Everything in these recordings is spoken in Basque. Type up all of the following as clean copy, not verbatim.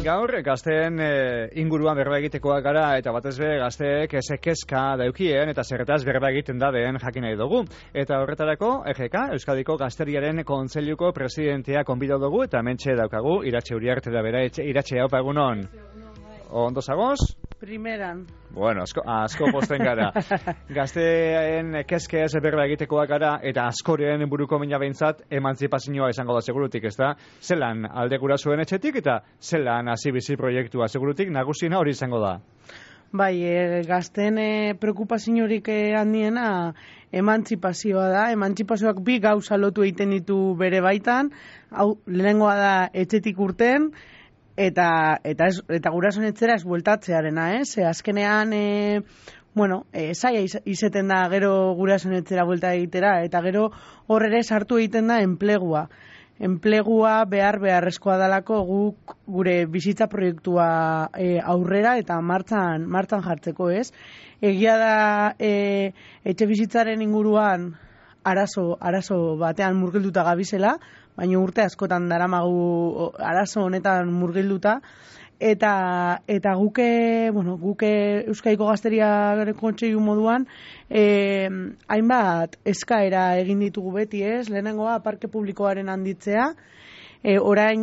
gaur gazteen inguruan berba egitekoak gara eta batez be gazteek kezka daukien eta zerretaz berba egiten da den jakin nahi dugu. Eta horretarako EGK, Euskadiko Gazteriaren Kontseiluko presidentea konbidatu dugu eta hementxe daukagu Iratxe Uriarte da bera. Iratxe, haupa egunon. Ondo zagoz? Primeran. Bueno, asko posten gara. Gazteen kezkez berba egitekoak gara eta askoren buruko mina behintzat emantzipazioa izango da segurutik, ez da? Zelan alde gurasoen etxetik eta zelan hasi bizi proiektua segurutik nagusiena hori izango da? Bai, gazteen preokupaziorik handiena emantzipazioa da. Emantzipazioak bi gauza lotu egiten ditu bere baitan. Hau, lehenengoa da etxetik urten, eta gurasoen etxera ez bueltatzearena, Ze azkenean, zaila izeten da gero gurasoen etxera buelta egitera, eta gero hor ere sartu egiten da enplegua. Enplegua beharrezkoa dalako guk gure bizitza proiektua aurrera eta martxan jartzeko, Egia da etxe bizitzaren inguruan arazo batean murgilduta gabizela, baina urte askotan daramagu arazo honetan murgilduta, eta guke Euskadiko Gazteriaren Kontseilu moduan hainbat eskaera egin ditugu beti, Lehenengoa parke publikoaren handitzea, orain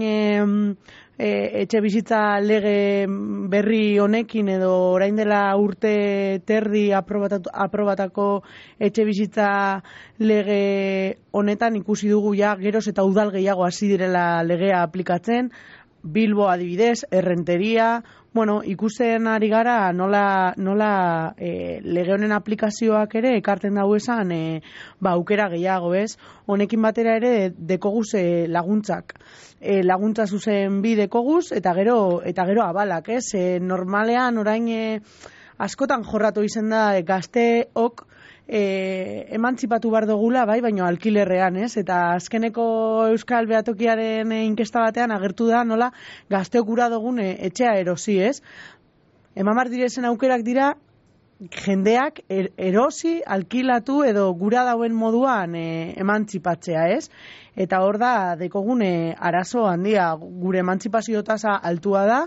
etxe bizitza lege berri honekin edo orain dela urte terdi aprobatako etxe bizitza lege honetan ikusi dugu ja geroz eta udal gehiago hasi direla legea aplikatzen. Bilbo adibidez, Errenteria, ikusten ari gara nola lege honen aplikazioak ere ekartzen dago esan aukera gehiago, Honekin batera ere dekoguz laguntzak. Laguntza zuzen bi dekoguz eta gero abalak, Normalean orain askotan jorratu izen da gazteok emantzipatu behar dugula, baina alkilerrean, Eta azkeneko Euskal Behatokiaren inkesta batean agertu da nola gazteok gura dugun etxea erosi, Emamar direzen aukerak dira jendeak erosi, alkilatu edo gura dauen moduan emantzipatzea, Eta hor da dekogune arazo handia, gure emantzipazio tasa altua da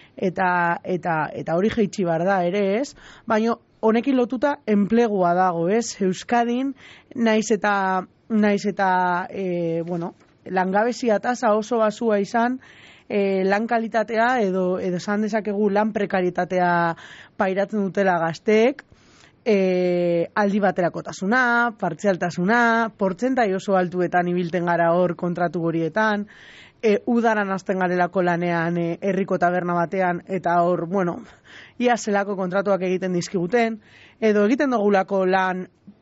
eta hori jeitsi behar da ere, Baina honekin lotuta enplegua dago, Euskadin, naiz eta langabezia tasa oso basua izan, lan kalitatea edo esan dezakegu lan prekaritatea pairatzen dutela gazteek, aldi baterakotasuna, partzialtasuna, portzentai oso altuetan ibilten gara hor kontratu horietan, udaran hasten garelako lanean herriko taberna batean, eta hor, ia zelako kontratuak egiten dizkiguten, edo egiten dugulako lan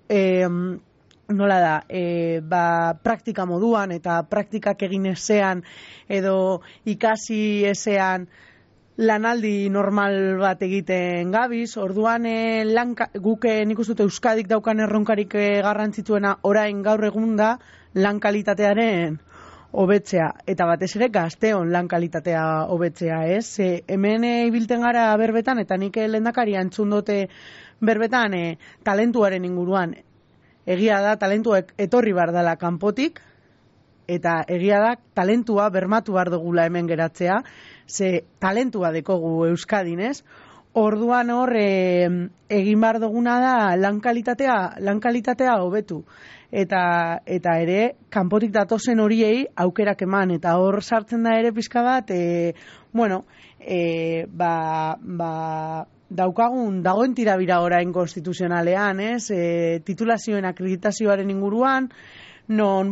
praktika moduan eta praktikak egin ezean edo ikasi ezean lanaldi normal bat egiten gabiz. Orduan guk nik uste dut Euskadik daukan erronkarik garrantzitsuena orain gaur egun da lan kalitatearen hobetzea, eta batez ere gazteon lan kalitatea hobetzea, Hemen ibilten gara berbetan, eta nik lehendakaria entzun dute berbetan talentuaren inguruan. Egia da talentuak etorri behar dela kanpotik, eta egia da talentua bermatu behar dugula hemen geratzea, ze talentua dekogu Euskadin, Orduan hor egin behar duguna da lan kalitatea hobetu. Eta ere, kanpotik datozen horiei aukerak eman, eta hor sartzen da ere pizka bat, dagoen tirabira orain konstituzionalean, titulazioen akreditazioaren inguruan, non,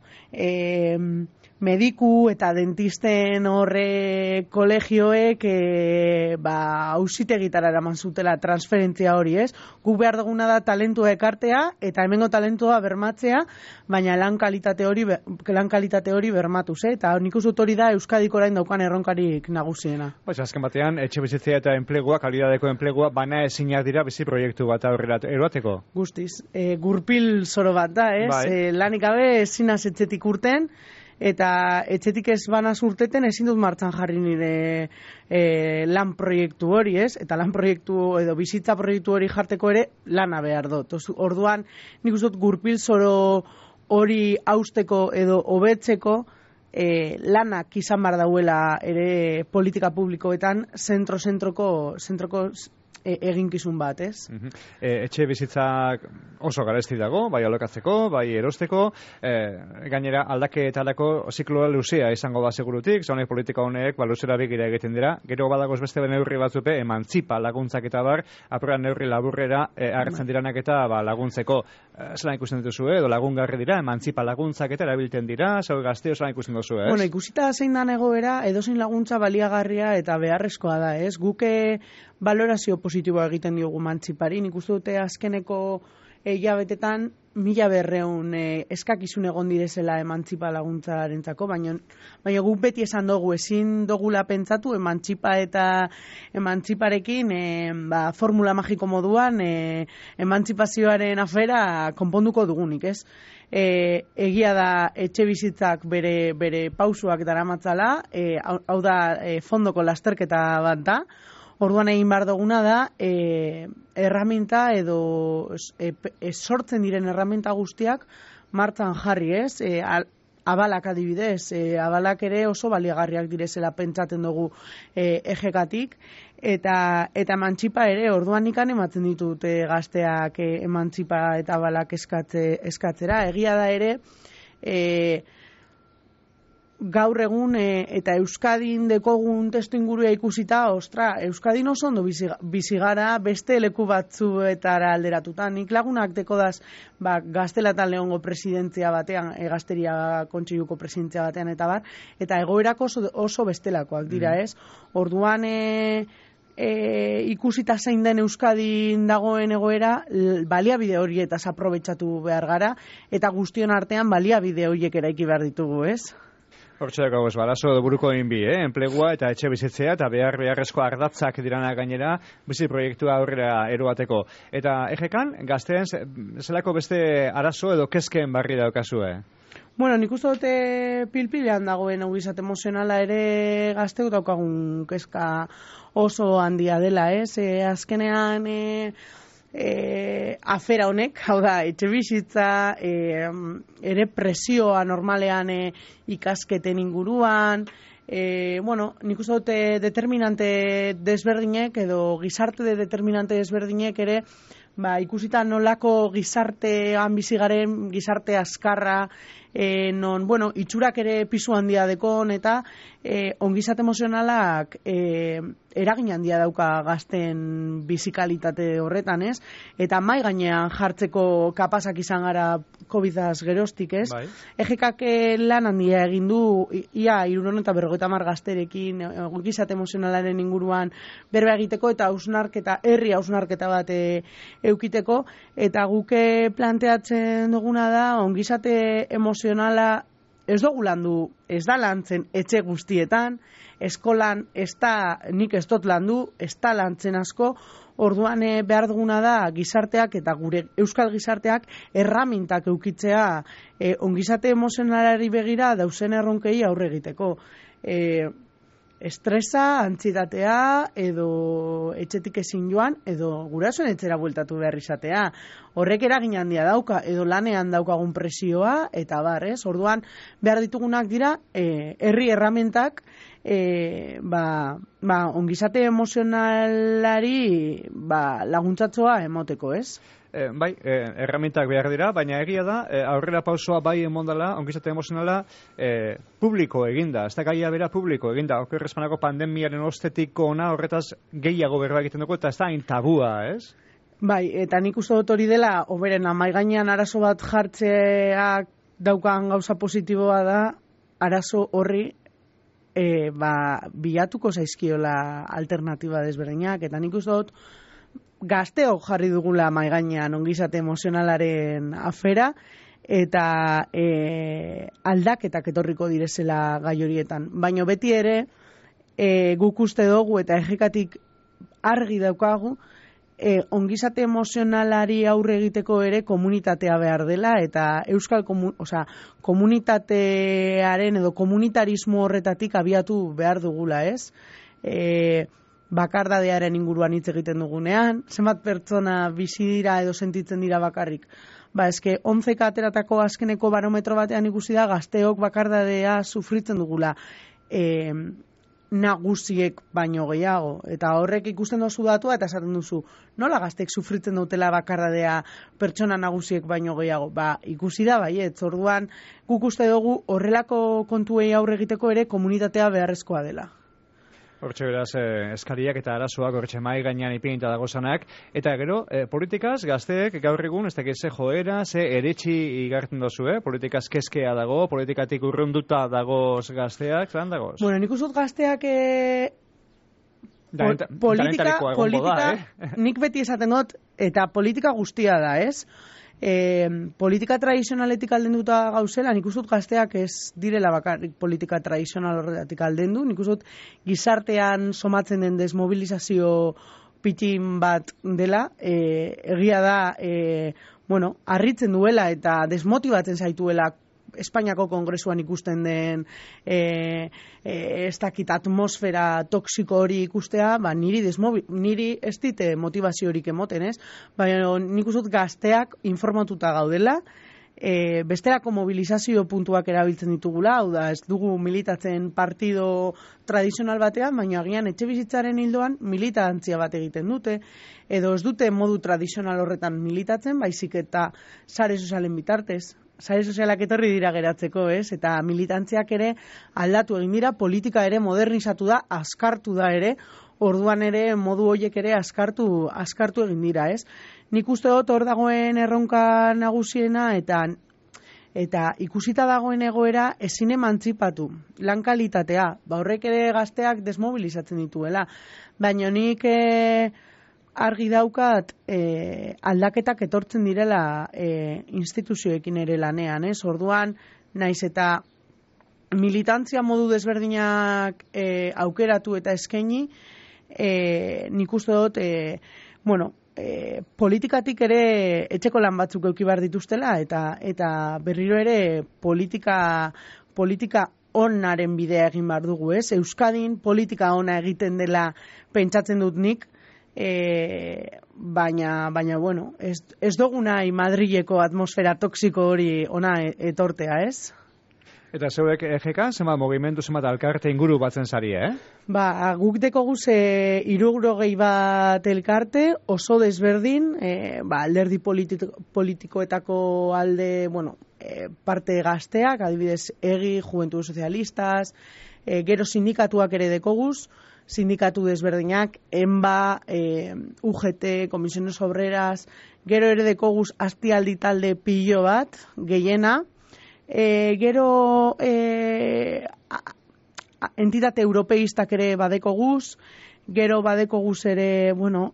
mediku eta dentisten horre kolegioek auzitegitara eraman zutela transferentzia hori, Guk behar duguna da talentua ekartea eta hemengo talentua bermatzea, baina lan kalitate hori bermatuz, eta nik uste hori da Euskadiko orain daukan erronkarik nagusiena. Azken batean, etxe bizitzea eta enplegua, kalidadeko enplegua, bana ezinak dira bizi proiektu bat aurrera eroateko? Guztiz, gurpil zoro bat da, Lanik gabe ezinaz etxetik urten, eta etxetik ez banaz urteten ezin dut martxan jarri nire lan proiektu hori, Eta lan proiektu edo bizitza proiektu hori jarteko ere lana behar dut. Orduan, nik uste dut gurpil zoro hori hausteko edo hobetzeko lanak izan bar dauela ere politika publikoetan zentroko eginkizun bat, ez? Etxe bizitzak oso garesti dago, bai alokatzeko, bai erosteko, gainera aldaketarako zikloa luzea izango da segurutik, zaune politika honek luzera begira egiten dira, gero badagoz beste neurri batzupe, emantzipa laguntzak eta bar, apuran neurri laburrera hartzen diranak eta laguntzeko. Zelan ikusten dituzu, edo lagungarri dira, emantzipa laguntzak eta erabiltzen dira, zau gazteo zelan ikusten duzu, ez? Bueno, ikusita zein dan egoera, edozein laguntza baliagarria eta beharrezkoa da, ez? Guke valorazio positiboa egiten diogu mantzipari, nik uste dute azkeneko hilabetetan 1200 eskakizun egon direzela emantzipa laguntzarentzako, baina guk beti esan dugu, ezin dogula pentsatu emantzipa eta emantziparekin formula magiko moduan emantzipazioaren afera konponduko dugunik, ez? Egia da etxe bizitzak bere pausuak daramatzala, hau da fondoko lasterketa bat da. Orduan egin behar duguna da, erraminta edo sortzen diren erraminta guztiak martzan jarri, ez? Abalak adibidez, abalak ere oso baliagarriak direzela pentsatzen dugu ejekatik, eta emantzipa ere, orduan ikan ematen ditut gazteak emantzipa eta abalak eskatzera. Egia da ere, gaur egun eta Euskadin dekogun testu ingurua ikusita, Euskadin oso ondo bizi gara beste leku batzuetara alderatuta. Nik lagunak dekodaz Gaztela eta Leongo presidentzia batean, Gazteria Kontseiluko presidentzia batean eta bar, eta egoerako oso bestelakoak dira, ez? Orduan ikusita zein den Euskadin dagoen egoera, baliabide horietaz aprobetxatu behar gara, eta guztion artean baliabide horiek eraiki behar ditugu, ez? Hortxe dago, barazo buruko egin bi, enplegua eta etxe bizitzea eta beharrezko ardatzak dirana gainera, bizi proiektua aurrera eroateko. Eta ejekan, gazteen zelako beste arazo edo kezken barri daukazue? Bueno, nik uste dute pilpilean dagoen ongizate emozionala ere gazteuk daukagun kezka oso handia dela, ez? Azkenean afera honek, hau da, etxe bizitza, ere presioa normalean ikasketen inguruan, bueno, nik uste dute determinante desberdinek edo gizarte determinante desberdinek ere, ikusita nolako gizartean bizi garen, gizarte azkarra, non, bueno, itxurak ere pisu handia dekon eta ongizate emozionalak eragin handia dauka gazten bizikalitate horretan, ez? Eta mai gainean jartzeko kapazak izan gara COVID-az geroztik, ez? Bai. EGKak lan handia egin du, ia 350 gazterekin ongizate emozionalaren inguruan berba egiteko eta herri hausnarketa bat eukiteko, eta guke planteatzen duguna da ongizate emozionala ez dugu landu, ez da lantzen etxe guztietan, eskolan nik ez dut landu, ez da lantzen asko, orduan behar duguna da gizarteak eta gure euskal gizarteak erramintak eukitzea ongizate emozionalari begira dauzen erronkei aurre egiteko. Estresa, antsietatea, edo etxetik ezin joan, edo gurasoen etxera bueltatu behar izatea. Horrek eragin handia dauka, edo lanean daukagun presioa, eta bar, ez? Orduan, behar ditugunak dira, herri erramentak, ongizate emozionalari laguntzatzoa emoteko, ez? Bai, erramintak behar dira, baina egia da, aurrera pausoa bai emondala, ongizate emozionala, publiko eginda, ez da gaia bera publiko eginda, okerrezpanako pandemiaren ostetiko ona horretaz gehiago berba egiten dugu, eta ez da hain tabua, ez? Bai, eta nik uste dut hori dela, oberen amai gainean arazo bat jartzeak daukan gauza positiboa da, arazo horri bilatuko zaizkiola alternatiba desberdinak, eta nik uste dut gazteok jarri dugula mahai gainean ongizate emozionalaren afera, eta aldaketak etorriko direzela gai horietan. Baina beti ere guk uste dugu eta ejekatik argi daukagu ongizate emozionalari aurre egiteko ere komunitatea behar dela, eta euskal komunitatearen edo komunitarismo horretatik abiatu behar dugula, ez? Bakardadearen inguruan hitz egiten dugunean, zenbat pertsona bizi dira edo sentitzen dira bakarrik. eske 11 ateratako azkeneko barometro batean ikusi da gazteok bakardadea sufritzen dugula. Nagusiek baino gehiago, eta horrek ikusten dozu datua eta esaten duzu, nola gaztek sufritzen dutela bakardadea pertsona nagusiek baino gehiago? Ikusi da baietz, orduan guk uste dugu horrelako kontuei aurre egiteko ere komunitatea beharrezkoa dela. Hortxe beraz, eskariak eta arazoak hortxe mai gainean ipinita dagozanak, eta gero, politikaz, gazteek gaur egun, ez dakit ze joera, ze eretxi igartzen dozu, politikaz keskea dago, politikatik urrunduta dagoz gazteak, zelan dagoz? Bueno, nik uzut gazteak politika, nik beti esaten dut, eta politika guztia da, ez? Politika tradizionaletik aldenduta gauzela, nik uste dut gazteak ez direla bakarrik politika tradizional horretatik aldendu, nik uste dut gizartean somatzen den desmobilizazio pitin bat dela, egia da, harritzen duela eta desmotibatzen zaituela Espainiako Kongresuan ikusten den ez dakit atmosfera toksiko hori ikustea, niri ez dite motivaziorik emoten, ez? Baina nik uste dut gazteak informatuta gaudela, besterako mobilizazio puntuak erabiltzen ditugula, hau da, ez dugu militatzen partido tradizional batean, baina agian etxebizitzaren hildoan militantzia bat egiten dute, edo ez dute modu tradizional horretan militatzen, baizik eta sare sozialen bitartez. Sare sozialak etorri dira geratzeko, ez? Eta militantziak ere aldatu egin dira, politika ere modernizatu da, askartu da ere, orduan ere modu horiek ere askartu egin dira, ez? Nik uste dut hor dagoen erronka nagusiena eta ikusita dagoen egoera ezin emantzipatu, lan kalitatea, horrek ere gazteak desmobilizatzen dituela, baina nik argi daukat aldaketak etortzen direla instituzioekin ere lanean, ez? Orduan, naiz eta militantzia modu desberdinak aukeratu eta eskaini, nik uste dut, politikatik ere etxeko lan batzuk eduki behar dituztela, eta berriro ere politika onaren bidea egin behar dugu, ez? Euskadin politika ona egiten dela pentsatzen dut nik, baina ez dugu nahi Madrileko atmosfera toksiko hori ona etortea, ez? Eta zeuek EGK, zenbat mugimendu, zenbat elkarte inguru batzen zari, Guk dekogu 60 bat elkarte, oso desberdin, alderdi politikoetako alde, parte gazteak, adibidez EGI, Juventud Socialistas, gero sindikatuak ere dekoguz, sindikatu desberdinak, ENBA, UGT, Comisiones Obreras, gero ere dekoguz Astialdi talde pilo bat, gehiena, gero entitate europeistak ere badekoguz, gero badekoguz ere,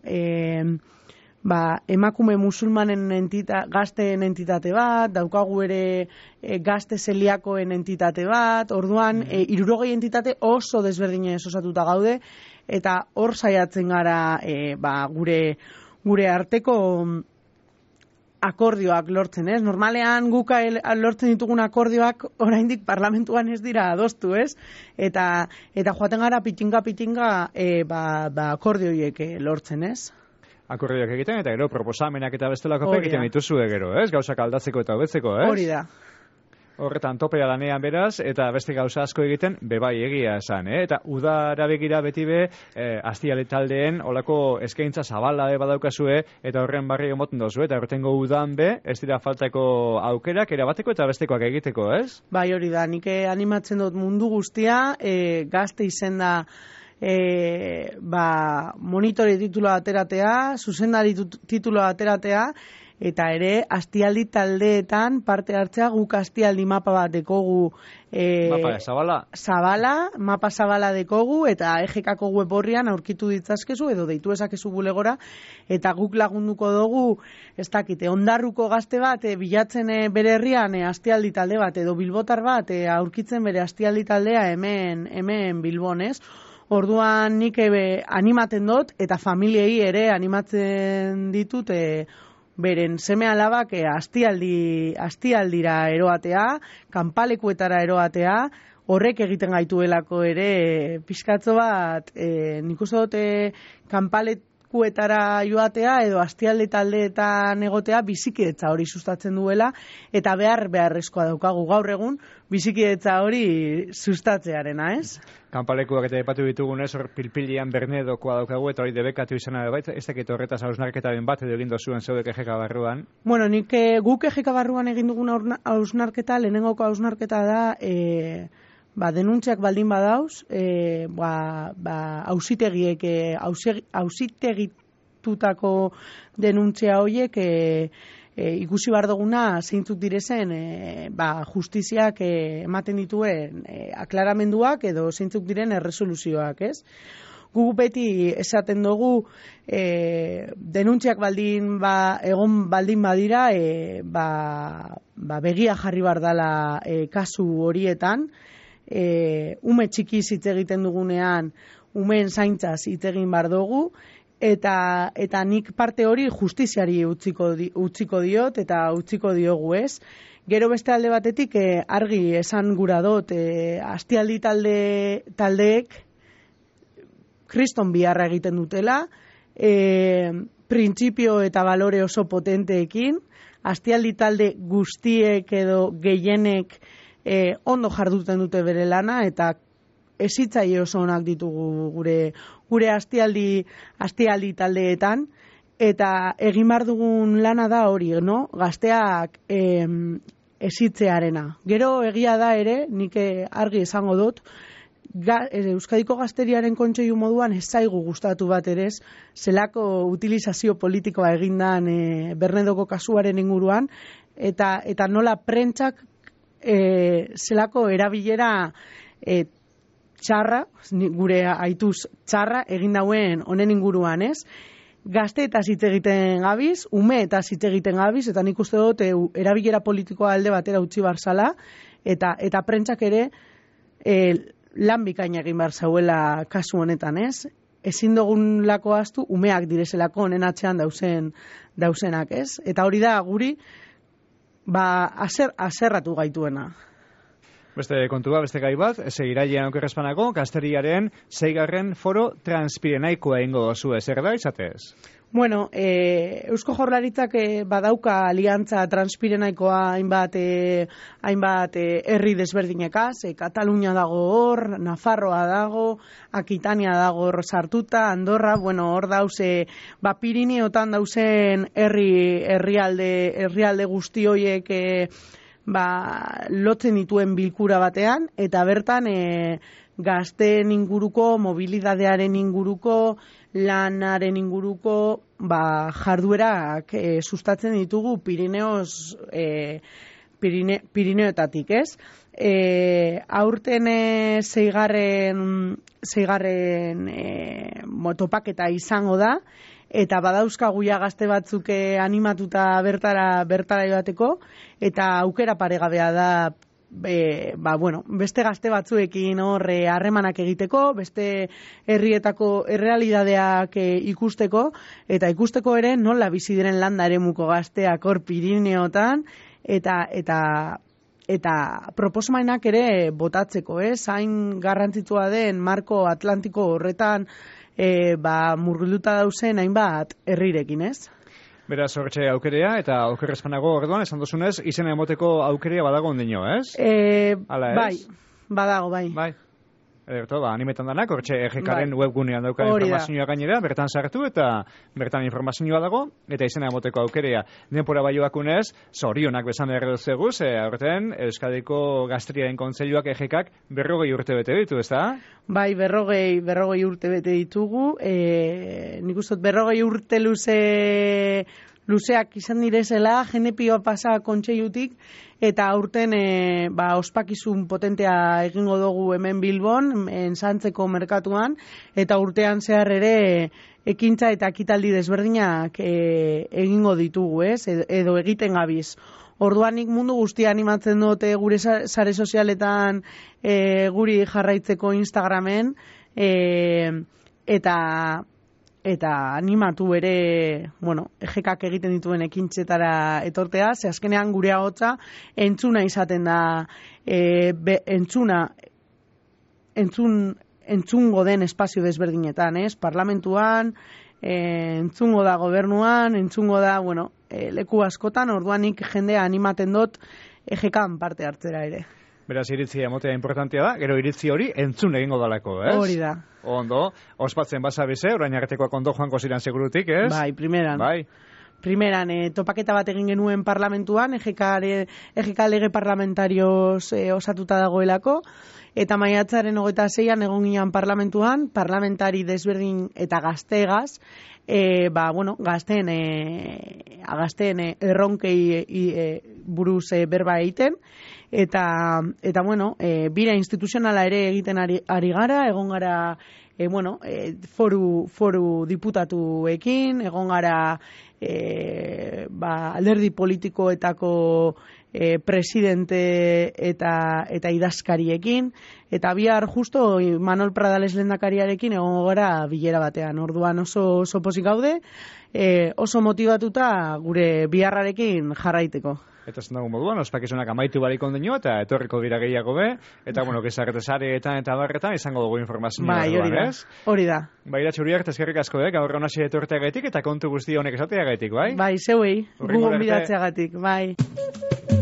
emakume musulmanen gazteen entitate bat, daukagu ere gazte zeliakoen entitate bat, orduan 60 entitate oso desberdinez osatuta gaude, eta hor saiatzen gara gure arteko akordioak lortzen, ez? Normalean guk lortzen ditugun akordioak oraindik parlamentuan ez dira adostu, ez? Eta joaten gara pitinga akordio horiek lortzen, ez? Akordioak egiten, eta gero proposamenak eta bestelako egiten dituzue gero, ez? Gauzak aldatzeko eta hobetzeko, ez? Hori da. Horretan topea lanean beraz, eta beste gauza asko egiten, bebai egia esan, Eta udara begira beti Astiale taldeen olako eskaintza zabala badaukazue, eta horren barri emoten dozu, eta horretengo udan ez dira faltako aukerak, erabateko eta bestekoak egiteko, ez? Bai, hori da, nik animatzen dut mundu guztia, gazte izenda monitore tituloa ateratea, zuzendari tituloa ateratea, eta ere Astialdi taldeetan parte hartzea, guk Astialdi mapa bat dekogu mapa zabala dekogu, eta EGK-ko web horrian aurkitu ditzazkezu, edo deitu ezakezu bulegora, eta guk lagunduko dugu, ez dakite, Ondarruko gazte bat, bilatzen bere herrian Astialdi talde bat, edo Bilbotar bat, aurkitzen bere Astialdi taldea hemen Bilbon, ez? Orduan nik animaten dut, eta familiei ere animatzen ditut, beren seme alabak astialdira eroatea, kanpalekuetara eroatea, horrek egiten gaituelako ere pixkatzo bat, nik uste dut lekuetara joatea edo astialde taldeetan egotea bizikidetza hori sustatzen duela eta beharrezkoa daukagu gaur egun bizikidetza hori sustatzearena, ez? Kanpalekuak eta aipatu ditugunez, hor pilpilian bernedokoa daukagu eta hori debekatu izana da baita, ez dakit horretaz hausnarketaren bat edo egin dozuen zeudek EGK barruan. Bueno, guk EGK barruan egin dugun hausnarketa, lehenengoko hausnarketa da denuntziak baldin badauz, auzitegitutako denuntzia horiek ikusi behar duguna zeintzuk direzen justiziak ematen dituen aklaramenduak edo zeintzuk diren erresoluzioak, ez? Guk beti esaten dugu denuntziak egon baldin badira begia jarri behar dela kasu horietan, ume txikiz hitz egiten dugunean umeen zaintzaz hitz egin behar dugu, eta nik parte hori justiziari utziko diot eta utziko diogu, ez? Gero beste alde batetik argi esan gura dut astialdi taldeek kriston biharra egiten dutela, printzipio eta balore oso potenteekin, astialdi talde guztiek edo gehienek ondo jarduten dute bere lana eta ezitzaile oso onak ditugu gure astialdi taldeetan eta egin behar dugun lana da hori, no? Gazteak ezitzearena. Gero egia da ere, nik argi esango dut, Euskadiko Gazteriaren Kontseilu moduan ez zaigu gustatu bat ere, zelako utilizazio politikoa egindan Bernedoko kasuaren inguruan eta nola prentsak zelako erabilera txarra, gure aituz txarra egin dauen honen inguruan, ez? Gazteetaz hitz egiten gabiz, umeetaz hitz egiten gabiz, eta nik uste dut erabilera politikoa alde batera utzi barzala, eta prentsak ere lan bikaina egin behar zauela kasu honetan, ez? Ezin dugun lako astu, umeak direzelako honen atzean dauzenak, ez? Eta hori da guri aserratu gaituena. Beste kontua, beste gai bat, segirailean okerrezpanako, Gazteriaren 6. foro transpirenaikoa ingo dozu, zer da izatez? Bueno, Eusko Jaurlaritzak badauka aliantza transpirenaikoa hainbat herri desberdinekaz, Katalunia dago hor, Nafarroa dago, Akitania dago hor sartuta, Andorra, bueno, hor dauze, Pirineotan dauzen herrialde guzti horiek lotzen dituen bilkura batean, eta bertan gazteen inguruko, mobilidadearen inguruko, lanaren inguruko jarduerak sustatzen ditugu Pirineoetatik, ez? Aurten seigarren topaketa izango da, eta badauzkagu ja gazte batzuk animatuta bertara joateko, eta aukera paregabea da beste gazte batzuekin hor harremanak egiteko, beste herrietako errealidadeak ikusteko, eta ikusteko ere nola bizi diren landa eremuko gazteak hor Pirineotan, eta proposamenak ere botatzeko, hain garrantzitsua den marko atlantiko horretan murgilduta dauzen hainbat herrirekin, ez? Beraz, horretxe aukerea, eta okerrezpanago orduan, esan dozunez, izena emoteko aukerea badago ondino, ez? Bai, badago, bai. Bai. Ederto, animetan danak, horretxe EGK-aren webgunean dauka informazioa gainera, bertan sartu eta bertan informazioa dago, eta izena emoteko aukerea. Denpora baioakunez, zorionak bezan behar duzeguz, aurten Euskadiko Gazteriaren Kontseiluak EGK-ak 40 urte bete ditu, ez da? Bai, 40 urte bete ditugu, nik uste 40 urte luzeak izan direzela, genepioa pasa kontseilutik, eta aurten ospakizun potentea egingo dugu hemen Bilbon, Santzeko merkatuan, eta urtean zehar ere ekintza eta ekitaldi desberdinak egingo ditugu, ez? Edo egiten gabiz. Orduan nik mundu guztia animatzen dute gure sare sozialetan guri jarraitzeko Instagramen, eta animatu ere, EGK-ak egiten dituen ekintzetara etortea, ze azkenean gure ahotsa entzuna izaten da, entzungo den espazio desberdinetan, ez? Parlamentuan, entzungo da gobernuan, entzungo da, bueno, leku askotan, orduanik jendea animaten dut EGK-an parte hartzera ere. Beraz, iritzia emotea importantea da, gero iritzi hori entzun egingo dalako, ez? Hori da. Ondo, ospatzen basabize, orain artekoak ondo joango ziren segurutik, ez? Bai, primeran. Bai. Primeran, topaketa bat egin genuen parlamentuan, EGK lege parlamentarioz osatuta dagoelako, eta maiatzaren 26an egon ginen parlamentuan, parlamentari desberdin eta gaztegaz, gazteen erronkei buruz berba egiten, eta bira instituzionala ere egiten ari gara, egon gara foru diputatuekin, egon gara alderdi politikoetako presidente eta idazkariekin, eta bihar justo Manol Pradales lehendakariarekin egongo gara bilera batean. Orduan oso pozik gaude, oso motivatuta gure biharrarekin jarraiteko. Eta zen dago moduan, ospakizunak amaitu barik ondino, eta etorriko dira gehiago be, eta gizarretesareetan eta barretan izango dugu informazioa. Bai, hori da. Bai, Iratxuriak, eskerrik asko, gaur honasi etorteagatik eta kontu guzti honek esateagatik, bai? Bai, zeuei, gu gonbidatzeagatik, bai.